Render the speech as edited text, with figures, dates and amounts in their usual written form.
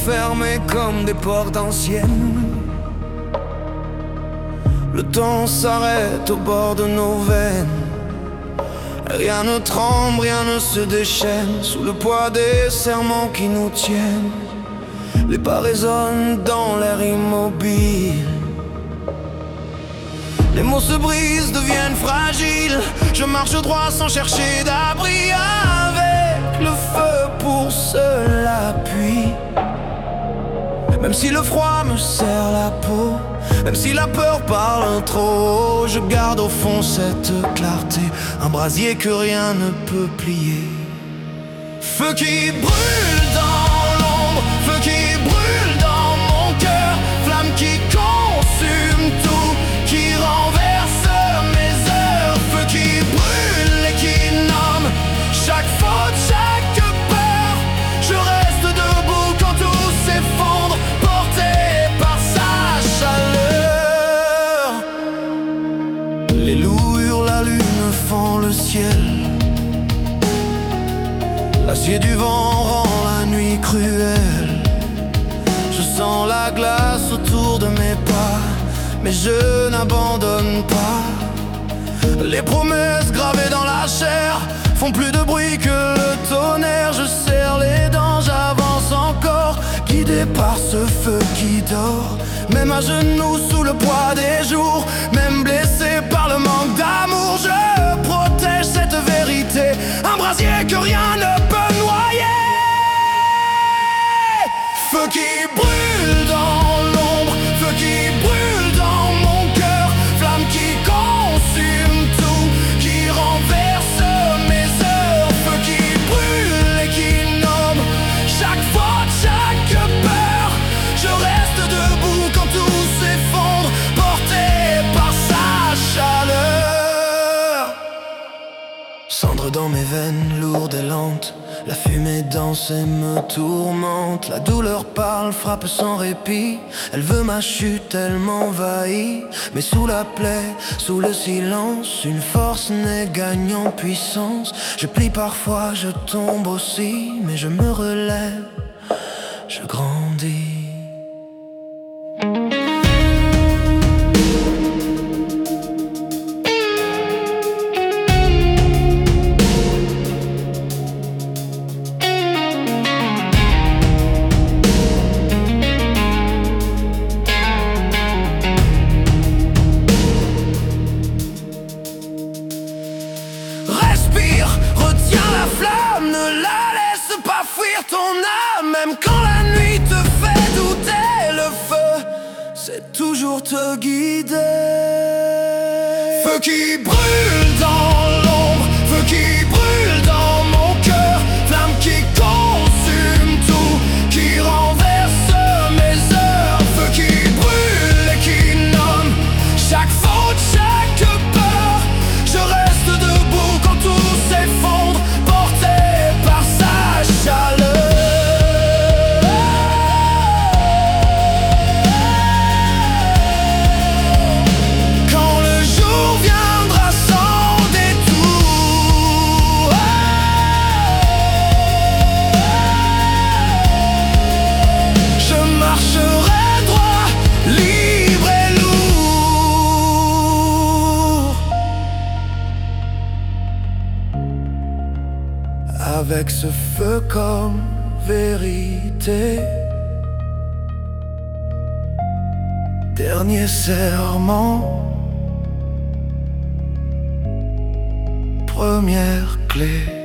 fermées comme des portes anciennes. Le temps s'arrête au bord de nos veines. Rien ne tremble, rien ne se déchaîne sous le poids des serments qui nous tiennent. Les pas résonnent dans l'air immobile. Les mots se brisent, deviennent fragiles. Je marche droit sans chercher d'abri, avec le feu pour seul appui. Même si le froid me serre la peau, même si la peur parle trop, je garde au fond cette clarté, un brasier que rien ne peut plier. Feu qui brûle dans l'ombre, feu qui brûle dans mon cœur, flamme qui consume tout, qui renverse mes heures. Feu qui brûle et qui nomme chaque faute, chaque peur. Je reste debout quand tout s'effondre, porté par sa chaleur. Les loups hurlent, la lune fend le ciel. L'acier du vent rend la nuit cruelle. Je sens la glace autour de mes pas, mais je n'abandonne pas. Les promesses gravées dans la chair font plus de bruit que le tonnerre. Je serre les dents, j'avance encore, guidé par ce feu qui dort. Même à genoux sous le poids des jours, même blessé par le manque d'amour, je protège cette vérité, un brasier que rien ne peut noyer. Feu qui brûle dans l'ombre, feu qui brûle dans mon cœur, flamme qui consume tout, qui renverse mes heures. Feu qui brûle et qui nomme chaque faute, chaque peur. Je reste debout quand tout s'effondre, porté par sa chaleur. Cendre dans mes veines, lourde et lente, la fumée danse et me tourmente. La douleur parle, frappe sans répit. Elle veut ma chute, elle m'envahit. Mais sous la plaie, sous le silence, une force naît, gagne en puissance. Je plie parfois, je tombe aussi, mais je me relève, je grandis. Retiens la flamme, ne la laisse pas fuir ton âme. Même quand la nuit te fait douter, le feu c'est toujours te guider. Feu qui brûle dans l'ombre, feu qui brûle dans mon cœur, flamme qui consume tout, qui renverse mes heures. Feu qui brûle et qui nomme chaque faute, chaque peur. Je reste debout quand tout s'effondre, porté par sa chaleur. Quand le jour viendra sans détour, je marcherai droit, libre et lourd. Avec ce feu comme vérité, dernier serment, première clé.